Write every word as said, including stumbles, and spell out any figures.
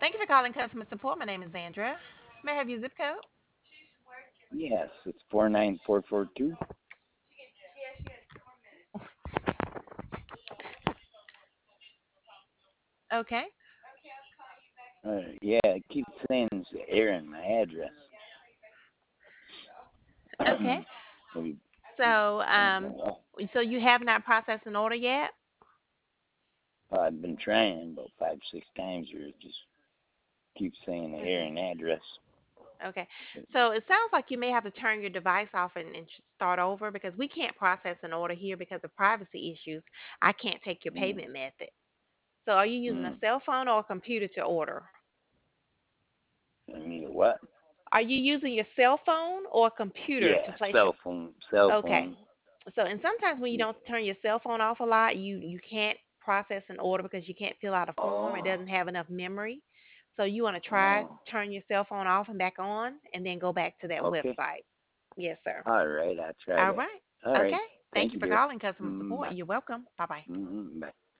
Thank you for calling customer support. My name is Sandra. May I have your zip code? Yes, it's four nine four four two. Okay. Uh, yeah, it keeps saying it's Aaron, my address. Okay. Have you, So, um, well, so you have not processed an order yet? I've been trying about five, six times here. It just keeps saying the Hmm. Aaron address. Okay. So it sounds like you may have to turn your device off and, and sh- start over because we can't process an order here because of privacy issues. I can't take your Mm, payment method. So are you using a mm. cell phone or a computer to order? I mean, what? Are you using your cell phone or a computer to Yeah, place your cell phone, cell Okay. phone. So, and sometimes when you Yeah. don't turn your cell phone off a lot, you you can't process an order because you can't fill out a form. It Oh, doesn't have enough memory. So you want to try oh, turn your cell phone off and back on, and then go back to that okay. website. Yes, sir. All right, I'll try All that. right. All right. Okay. Thank Thank you you, for dear. calling customer Mm, support. bye. You're welcome. Bye bye. Mm, bye.